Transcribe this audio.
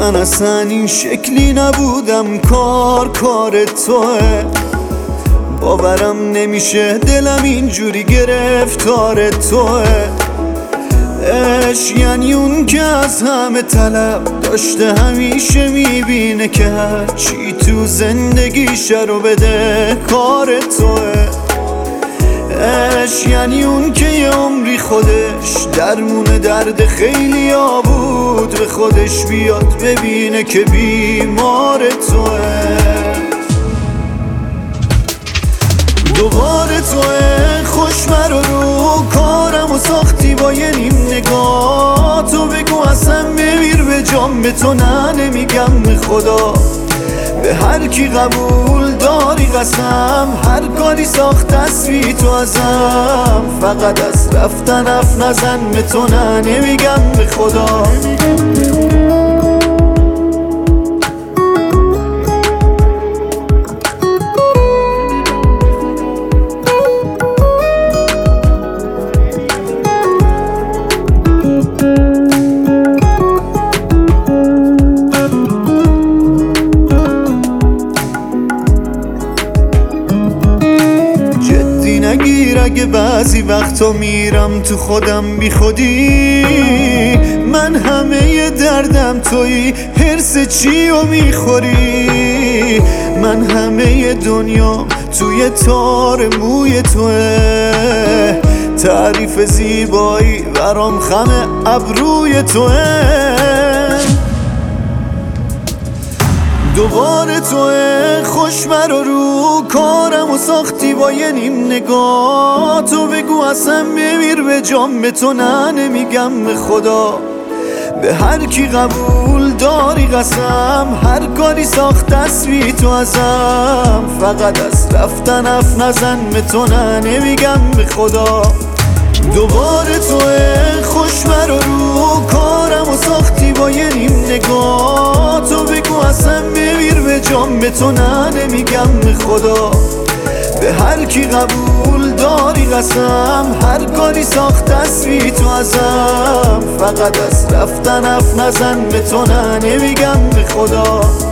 من اصلا این شکلی نبودم، کار توه. باورم نمیشه دلم اینجوری گرفتار توه. عشق یعنی اون که از همه طلب داشته، همیشه میبینه که هرچی تو زندگیشه رو بده کار توه. عشق یعنی اون که یه عمری خودش درمون درد خیلی ها بود، به خودش بیاد ببینه که بیمار توه. دوباره توه، خوش مرا رو کارم و ساختی با یه نیم نگاه. تو بگو اصلا بمیر به جام، به تو نه نمیگم به خدا. به هر کی قبول داری قسم، هر کاری ساخت تصوی تو ازم. فقط از رفتن اف نزن، به تو نه نمیگم به خدا. نگیر اگه بعضی وقتا میرم تو خودم بی خودی. من همه دردم تویی، حرس چی رو میخوری؟ من همه دنیا توی تار موی توه. تعریف زیبایی برام خم ابروی توه. دوباره توه، خوش مرا رو کارم و ساختی با یه نیم نگاه. تو بگو اصلا بمیر به جام، به تو نه نمیگم به خدا. به هر کی قبول داری قسم، هر کاری ساخت تصوی تو ازم. فقط از رفتن اف نزن، به تو نه نمیگم به خدا. دوباره توه، خوش مرا رو کارم و ساختی با یه نیم نگاه. تو بگو اصلا بمیر به جام، به تو نه نمیگم به خدا. به هر کی قبول داری قسم، هر کاری ساخت تصوی تو ازم. فقط از رفتن اف نزن، به تو نه نمیگم به خدا.